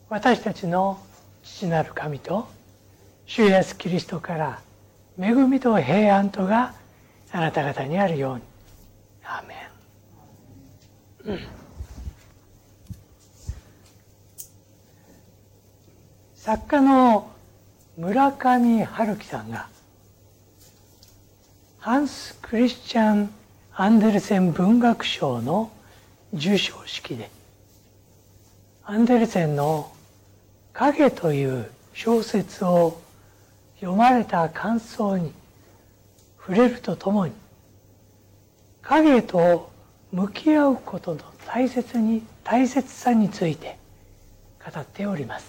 私たちの父なる神と主イエスキリストから恵みと平安とがあなた方にあるように。アーメン。作家の村上春樹さんがハンス・クリスチャン・アンデルセン文学賞の授賞式でアンデルセンの「影」という小説を読まれた感想に触れるとともに、影と向き合うことの大切さについて語っております。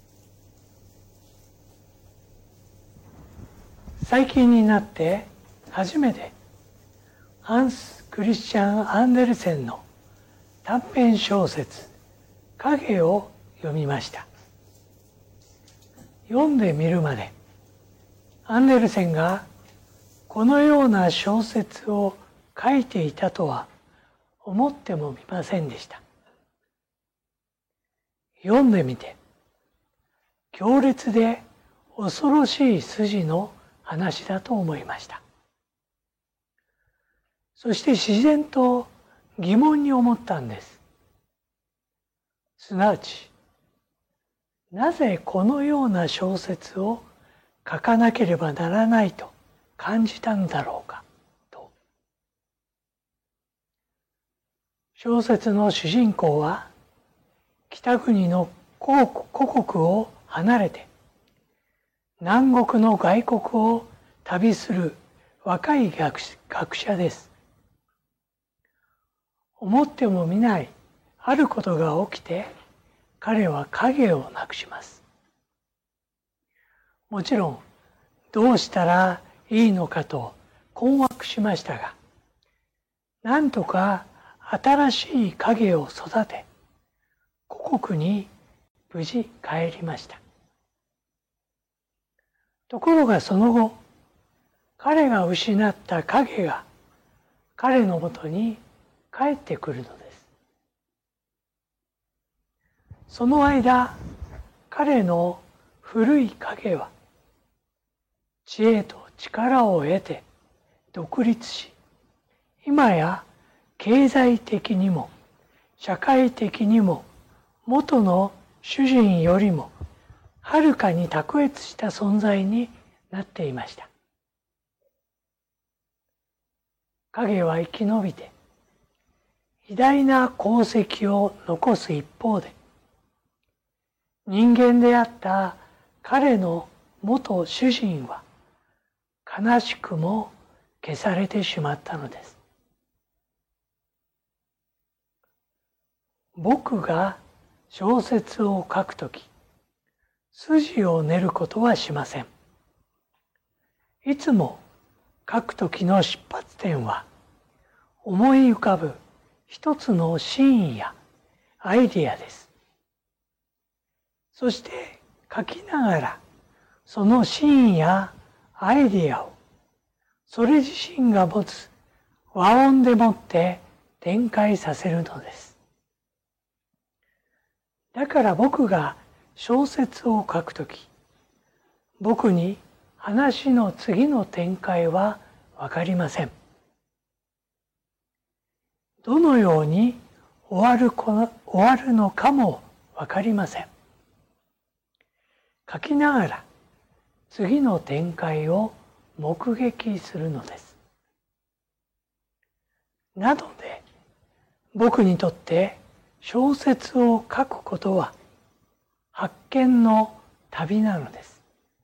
最近になって初めてハンス・クリスチャン・アンデルセンの短編小説「影」を読みました。読んでみるまでアンデルセンがこのような小説を書いていたとは思ってもみませんでした。読んでみて強烈で恐ろしい筋の話だと思いました。そして自然と疑問に思ったんです。すなわち、なぜこのような小説を書かなければならないと感じたんだろうかと。小説の主人公は北国の故国を離れて南国の外国を旅する若い学者です。思ってもみないあることが起きて彼は影をなくします。もちろんどうしたらいいのかと困惑しましたが、なんとか新しい影を育て故国に無事帰りました。ところがその後、彼が失った影が彼のもとに帰ってくるのです。その間、彼の古い影は知恵と力を得て独立し、今や経済的にも社会的にも元の主人よりもはるかに卓越した存在になっていました。影は生き延びて偉大な功績を残す一方で、人間であった彼の元主人は悲しくも消されてしまったのです。僕が小説を書くとき、筋を練ることはしません。いつも書くときの出発点は、思い浮かぶ一つのシーンやアイディアです。そして書きながら、そのシーンやアイディアを、それ自身が持つ和音でもって展開させるのです。だから僕が小説を書くとき、僕に話の次の展開はわかりません。どのように終わるのかもわかりません。書きながら次の展開を目撃するのです。なので、僕にとって小説を書くことは発見の旅なのです。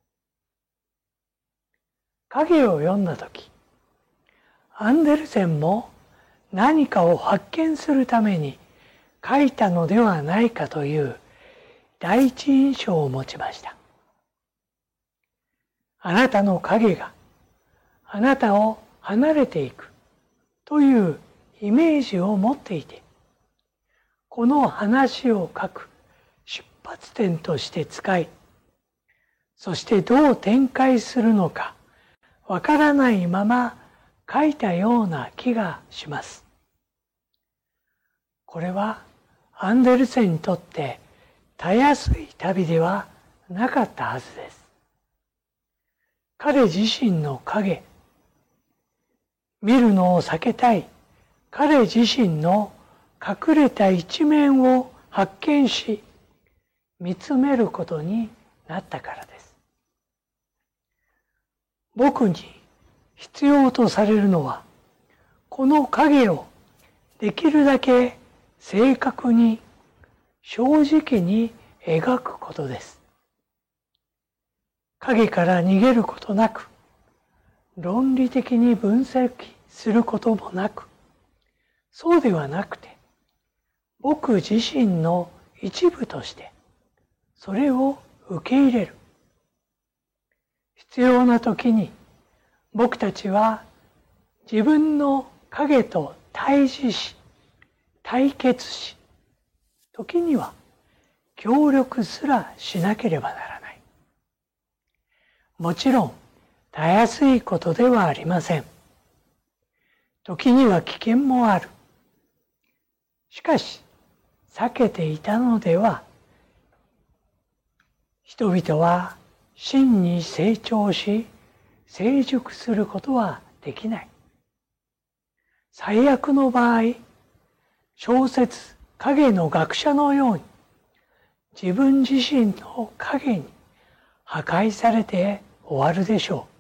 影を読んだとき、アンデルセンも何かを発見するために書いたのではないかという第一印象を持ちました。あなたの影があなたを離れていくというイメージを持っていて、この話を書く出発点として使い、そしてどう展開するのかわからないまま書いたような気がします。これはアンデルセンにとってたやすい旅ではなかったはずです。彼自身の影、見るのを避けたい彼自身の隠れた一面を発見し、見つめることになったからです。僕に必要とされるのは、この影をできるだけ正確に、正直に描くことです。影から逃げることなく、論理的に分析することもなく、そうではなくて、僕自身の一部として、それを受け入れる。必要な時に、僕たちは自分の影と対峙し、対決し、時には協力すらしなければならない。もちろん、たやすいことではありません。時には危険もある。しかし、避けていたのでは、人々は真に成長し、成熟することはできない。最悪の場合、小説「影の学者」のように、自分自身の影に破壊されて終わるでしょ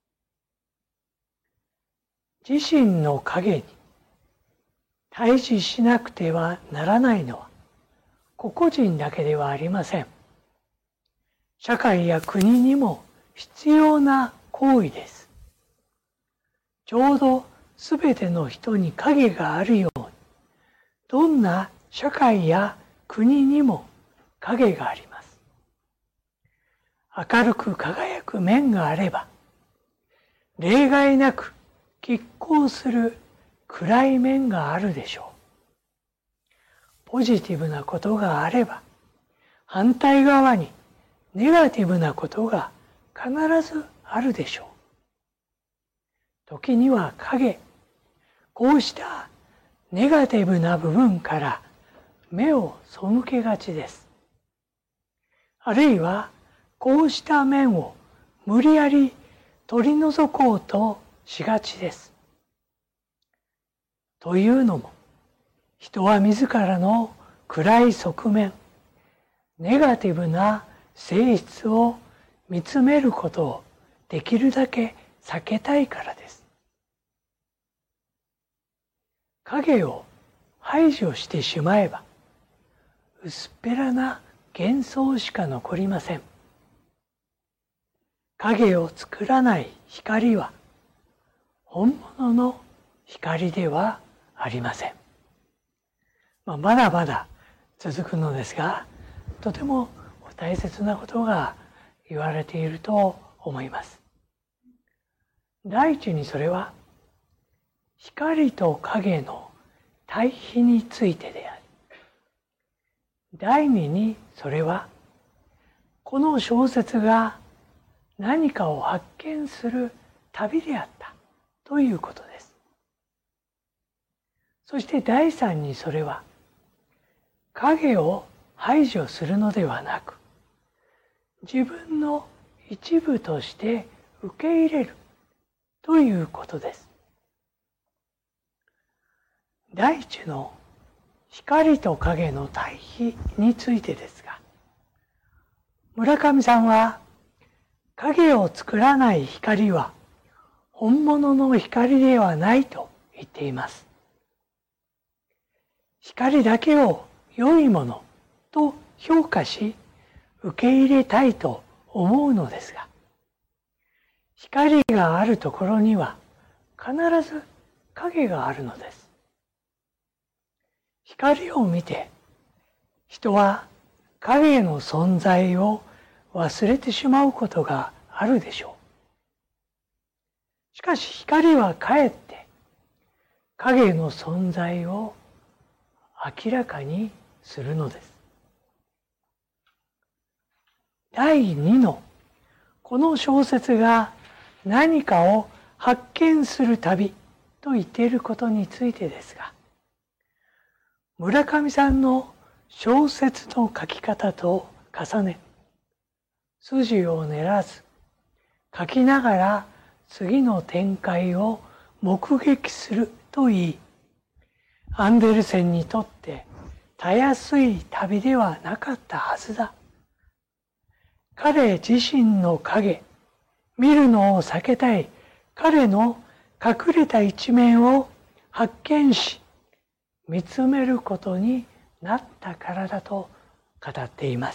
う。自身の影に対峙しなくてはならないのは、個々人だけではありません。社会や国にも必要な行為です。ちょうどすべての人に影があるように、どんな社会や国にも影があります。明るく輝く面があれば、例外なく拮抗する暗い面があるでしょう。ポジティブなことがあれば、反対側にネガティブなことが必ずあるでしょう。時には影、こうしたネガティブな部分から目を背けがちです。あるいはこうした面を無理やり取り除こうとしがちです。というのも、人は自らの暗い側面、ネガティブな性質を見つめることをできるだけ避けたいからです。影を排除してしまえば、薄っぺらな幻想しか残りません。影を作らない光は、本物の光ではありません。まだまだ続くのですが、とても大切なことが言われていると思います。第一にそれは、光と影の対比についてであり、第二にそれは、この小説が何かを発見する旅であったということです。そして第三にそれは、影を排除するのではなく、自分の一部として受け入れるということです。第一の光と影の対比についてですが、村上さんは、影を作らない光は本物の光ではないと言っています。光だけを良いものと評価し、受け入れたいと思うのですが、光があるところには必ず影があるのです。光を見て、人は影の存在を忘れてしまうことがあるでしょう。しかし光はかえって影の存在を明らかにするのです。第2のこの小説が何かを発見する旅と言っていることについてですが、村上さんの小説の書き方と重ね、筋を練らず書きながら次の展開を目撃するといい、アンデルセンにとってたやすい旅ではなかったはずだ。彼自身の影、見るのを避けたい彼の隠れた一面を発見し、見つめることになったからだと語っています。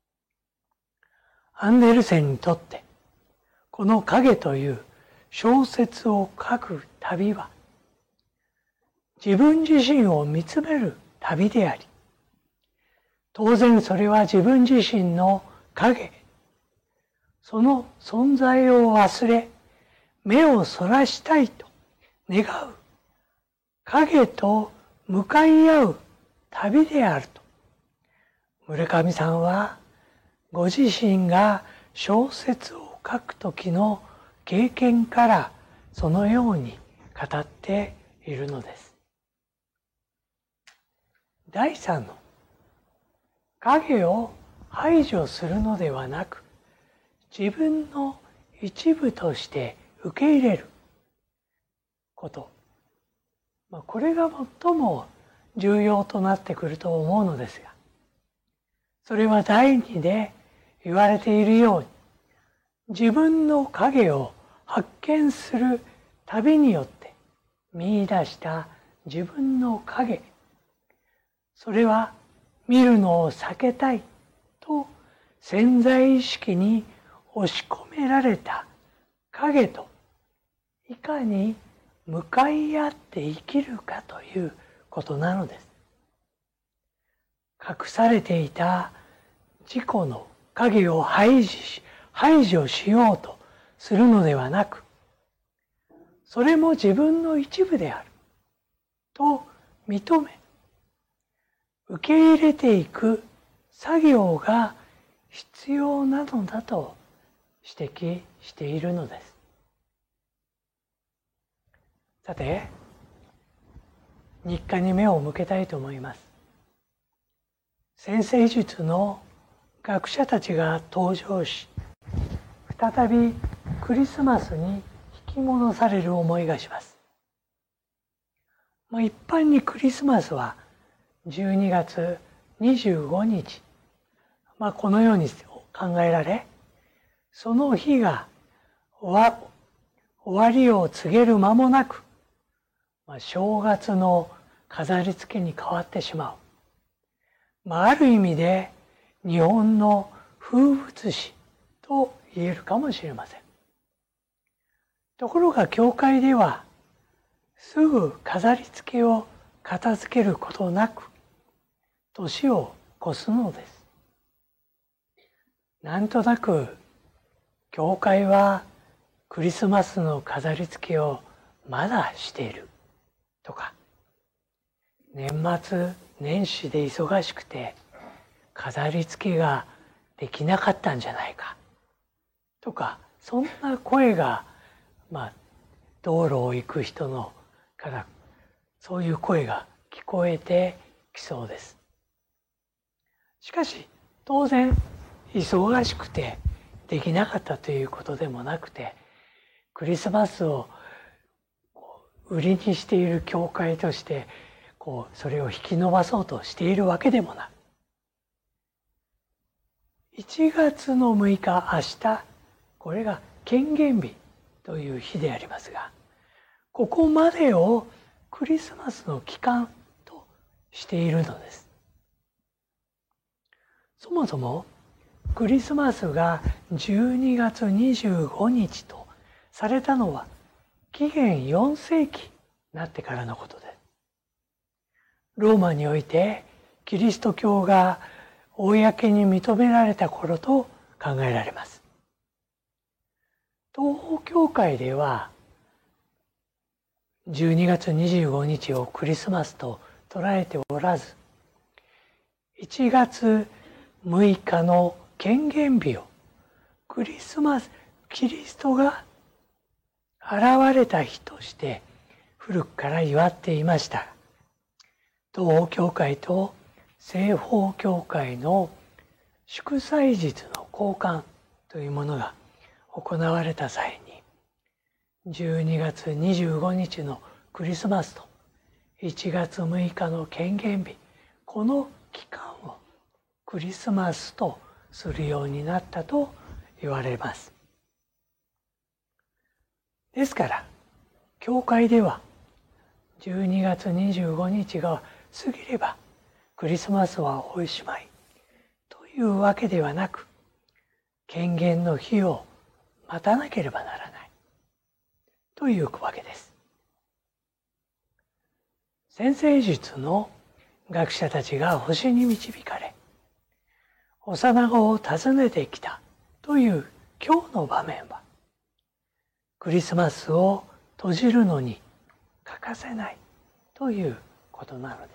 アンデルセンにとってこの影という小説を書く旅は自分自身を見つめる旅であり、当然それは自分自身の影、その存在を忘れ目をそらしたいと願う影と向かい合う旅であると、村上さんはご自身が小説を書く時の経験からそのように語っているのです。第3の影を排除するのではなく、自分の一部として受け入れること、これが最も重要となってくると思うのですが、それは第2で言われているように、自分の影を発見する旅によって見出した自分の影、それは見るのを避けたいと潜在意識に押し込められた影といかに向かい合って生きるかということなのです。隠されていた自己の影を排除しようとするのではなく、それも自分の一部であると認め、受け入れていく作業が必要なのだと指摘しているのです。さて、日課に目を向けたいと思います。占星術の学者たちが登場し、再びクリスマスに引き戻される思いがします。一般にクリスマスは12月25日、このように考えられ、その日が終わりを告げる間もなく、正月の飾り付けに変わってしまう。ある意味で日本の風物詩と言えるかもしれません。ところが教会ではすぐ飾り付けを片付けることなく年を越すのです。なんとなく教会はクリスマスの飾り付けをまだしているとか、年末年始で忙しくて飾り付けができなかったんじゃないかとか、そんな声が道路を行く人のからそういう声が聞こえてきそうです。しかし当然忙しくてできなかったということでもなくて、クリスマスを売りにしている教会としてそれを引き伸ばそうとしているわけでもない。1月の6日、明日、これが権限日という日でありますが、ここまでをクリスマスの期間としているのです。そもそもクリスマスが12月25日とされたのは紀元4世紀になってからのことです。ローマにおいてキリスト教が公に認められた頃と考えられます。東方教会では12月25日をクリスマスと捉えておらず、1月6日の権限日をクリスマス、キリストが現れた日として古くから祝っていました。東方教会と西方教会の祝祭日の交換というものが行われた際に、12月25日のクリスマスと1月6日の献厳日、この期間をクリスマスとするようになったと言われます。ですから教会では12月25日が過ぎればクリスマスはおしまいというわけではなく、献厳の日を待たなければならないというわけです。占星術の学者たちが星に導かれ、幼子を訪ねてきたという今日の場面は、クリスマスを閉じるのに欠かせないということなのです。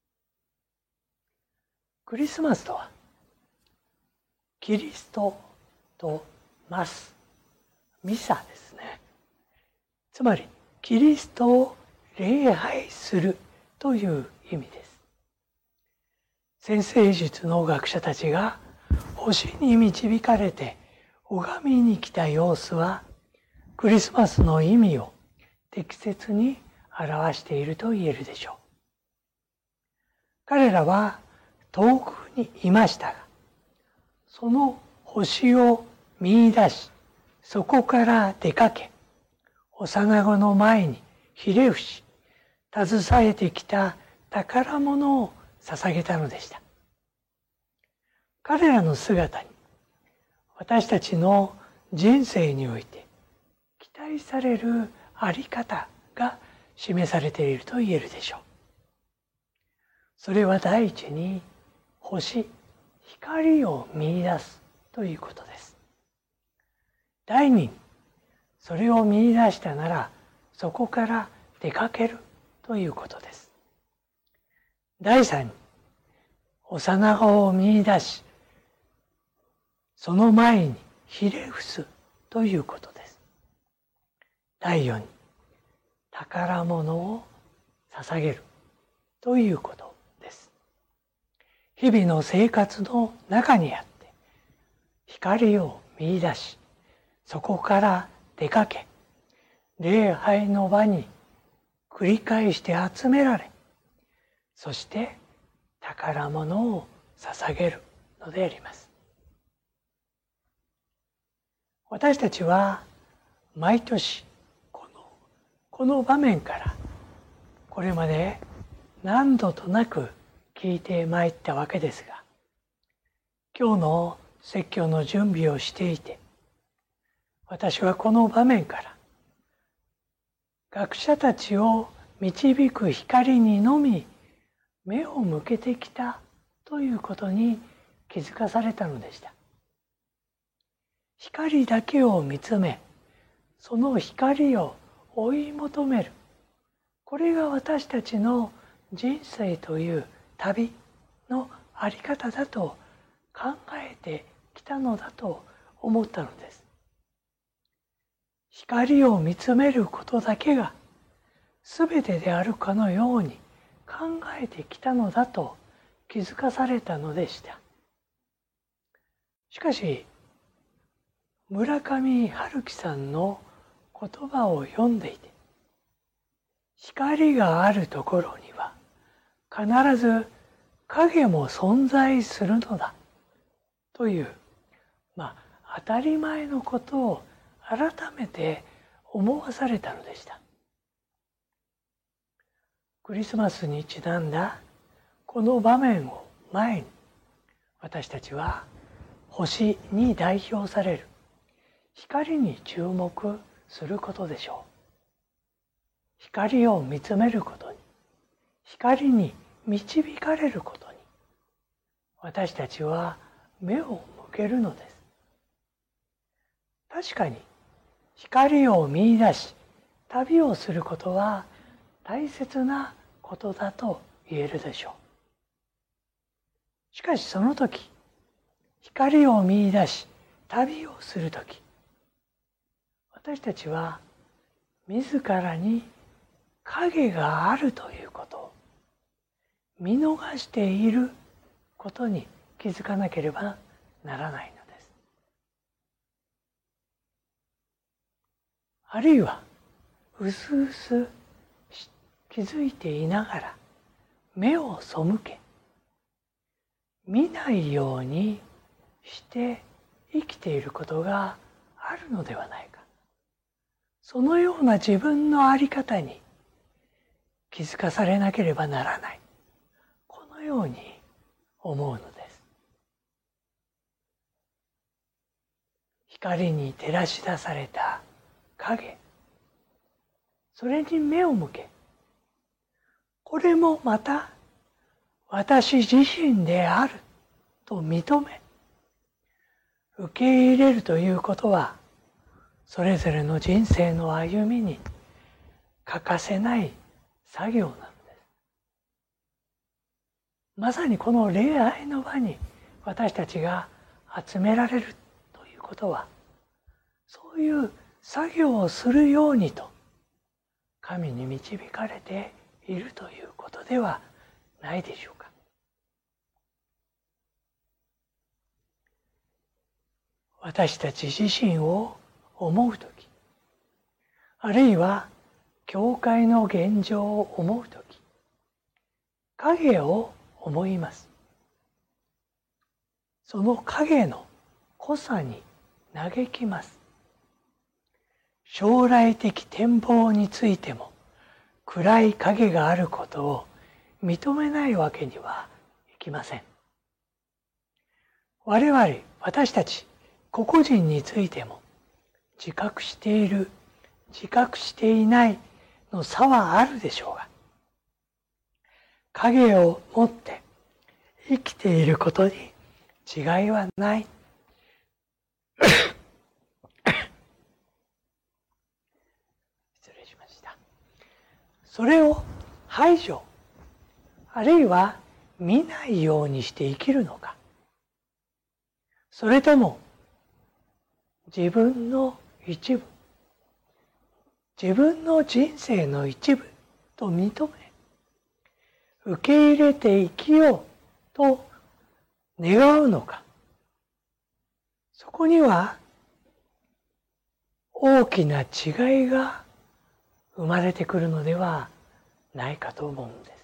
クリスマスとは、キリストとマス、ミサですね。つまりキリストを礼拝するという意味です。占星術の学者たちが星に導かれて拝みに来た様子は、クリスマスの意味を適切に表していると言えるでしょう。彼らは遠くにいましたが、その星を見出し、そこから出かけ、幼子の前にひれ伏し、携えてきた宝物を捧げたのでした。彼らの姿に、私たちの人生において期待されるあり方が示されていると言えるでしょう。それは第一に星、光を見出すということです。第二に、それを見出したならそこから出かけるということです。第三に、幼子を見出し、その前にひれ伏すということです。第四に、宝物を捧げるということです。日々の生活の中にあって光を見出し、そこから出かけ、礼拝の場に繰り返して集められ、そして宝物を捧げるのであります。私たちは毎年この場面からこれまで何度となく聞いてまいったわけですが、今日の説教の準備をしていて、私はこの場面から学者たちを導く光にのみ目を向けてきたということに気づかされたのでした。光だけを見つめ、その光を追い求める。これが私たちの人生という旅のあり方だと考えてきたのだと思ったのです。光を見つめることだけが全てであるかのように考えてきたのだと気づかされたのでした。しかし、村上春樹さんの言葉を読んでいて、光があるところには必ず影も存在するのだという、当たり前のことを改めて思わされたのでした。クリスマスにちなんだこの場面を前に、私たちは星に代表される光に注目することでしょう。光を見つめることに、光に導かれることに、私たちは目を向けるのです。確かに光を見出し旅をすることは大切なことだと言えるでしょう。しかしその時、光を見出し旅をする時、私たちは自らに影があるということを見逃していることに気づかなければならないのです。あるいはうすうす気づいていながら目を背け、見ないようにして生きていることがあるのではないか。そのような自分の在り方に気づかされなければならない。このように思うのです。光に照らし出された影、それに目を向け、これもまた私自身であると認め、受け入れるということは、それぞれの人生の歩みに欠かせない作業なのです。まさにこの礼拝の場に私たちが集められるということは、そういう作業をするようにと神に導かれているということではないでしょうか。私たち自身を思うとき、あるいは教会の現状を思うとき、影を思います。その影の濃さに嘆きます。将来的展望についても暗い影があることを認めないわけにはいきません。我々、私たち個々人についても自覚している、自覚していないの差はあるでしょうが、影を持って生きていることに違いはない。失礼しました。それを排除、あるいは見ないようにして生きるのか、それとも自分の一部、自分の人生の一部と認め、受け入れて生きようと願うのか、そこには大きな違いが生まれてくるのではないかと思うんです。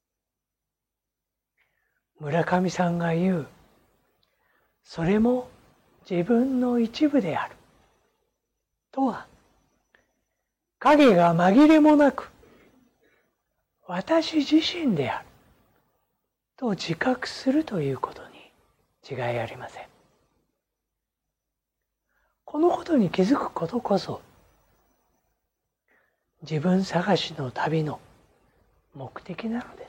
村上さんが言う、それも自分の一部であるとは、影が紛れもなく私自身であると自覚するということに違いありません。このことに気づくことこそ自分探しの旅の目的なのです。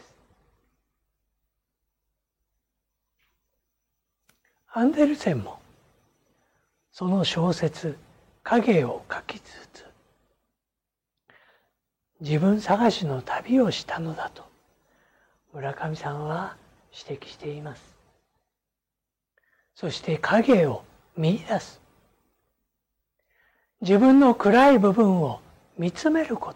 アンデルセンもその小説「影」を書きつつ自分探しの旅をしたのだと村上さんは指摘しています。そして影を見出す、自分の暗い部分を見つめること、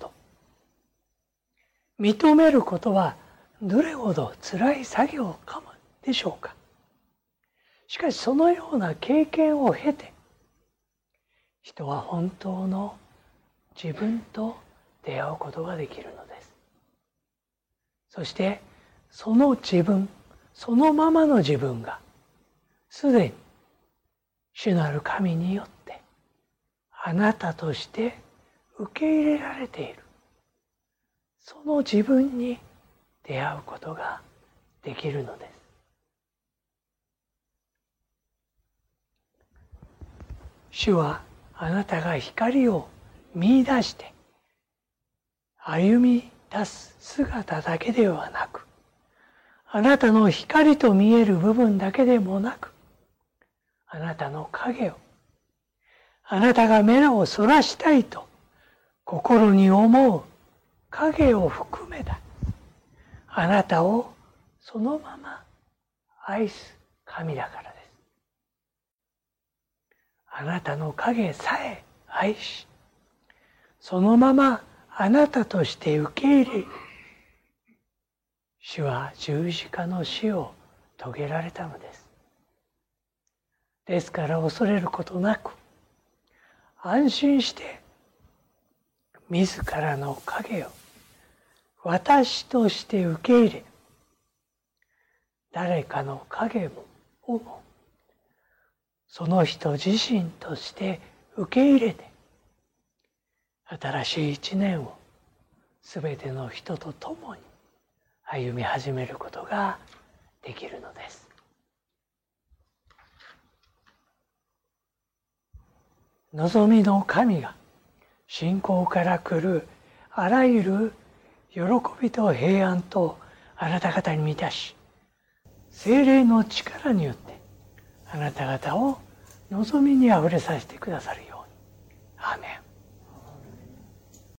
認めることはどれほど辛い作業かもでしょうか。しかしそのような経験を経て、人は本当の自分と出会うことができるのです。そしてその自分、そのままの自分がすでに主なる神によってあなたとして受け入れられている、その自分に出会うことができるのです。主はあなたが光を見出して歩み出す姿だけではなく、あなたの光と見える部分だけでもなく、あなたの影を、あなたが目をそらしたいと心に思う影を含めたあなたをそのまま愛す神だからです。あなたの影さえ愛し、そのままあなたとして受け入れ、 主は十字架の死を遂げられたのです。ですから恐れることなく、安心して自らの影を私として受け入れ、誰かの影をもその人自身として受け入れて、新しい一年をすべての人と共に歩み始めることができるのです。望みの神が信仰から来るあらゆる喜びと平安とあなた方に満たし、聖霊の力によってあなた方を望みにあふれさせてくださるように。アーメン。